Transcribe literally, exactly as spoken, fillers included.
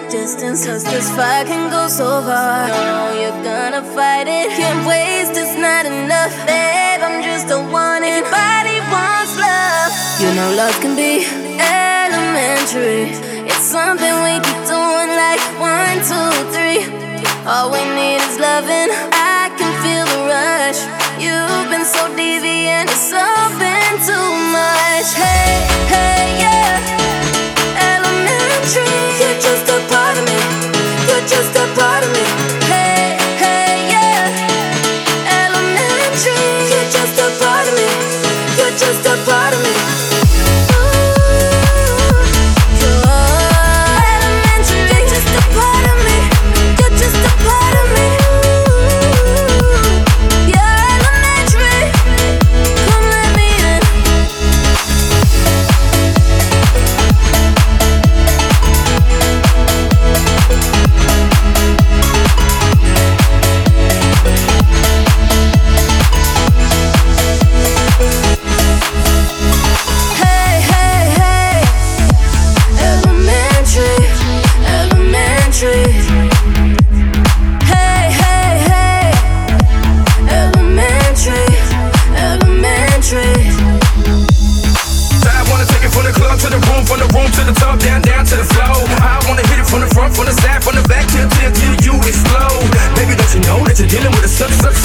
distance, cause this fire can go so far. No, you're gonna fight it. Can't waste, it's not enough. Babe, I'm just the one. Everybody wants love. You know love can be elementary. It's something we keep doing like one, two, three. All we need is loving. I can feel the rush. You've been so deviant, it's all been too much. Hey, hey, yeah. Elementary, you're just a part of me. You're just a part of me. Hey, hey, yeah. Elementary, you're just a part of me. You're just a part of me. Dealing with a suck, suck,